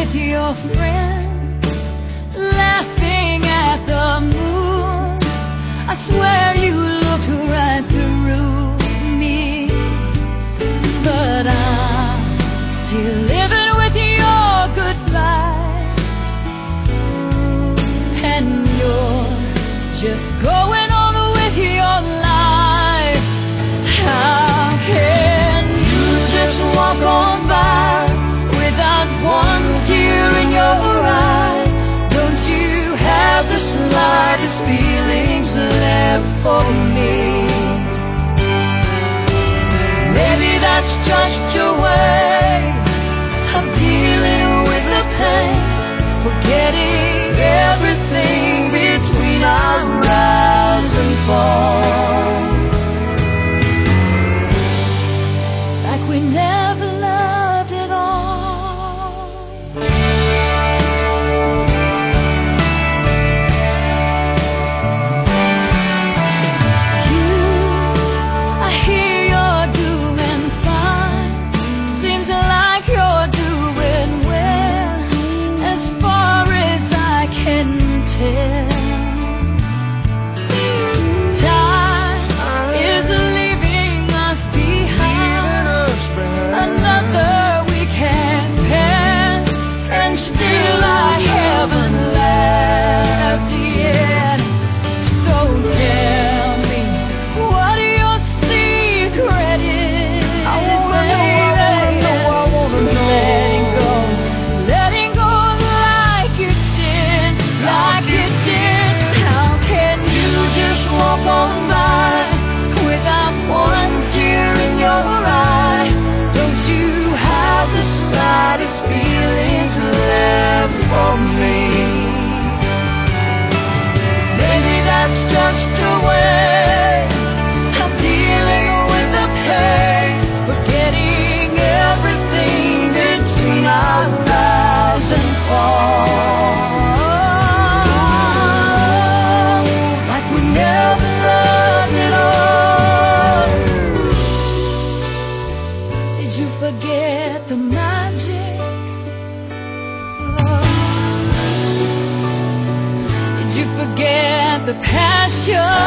with your friends, laughing at the moon. I swear you looked right through me, but I'm still living with your goodbye, and you're just going on with your life. How can you just walk on by without one tear in your eye? Don't you have the slightest feelings left for me? Maybe that's just your way of dealing with the pain, forgetting everything between our rise and fall, like we never loved at all. You, I hear you're doing fine. Seems like you're doing well, as far as I can tell. Time is leaving us behind, another week has passed, and still I haven't left yet. So tell me what your secret is. I wanna know. Letting go like you did. How can you just walk on by without one tear in your eye? Don't you have the slightest feelings left for me? Maybe that's just a way of dealing with the pain, forgetting everything between our rise and fall, like we never loved at all. Did you forget the magic? Did you forget the passion?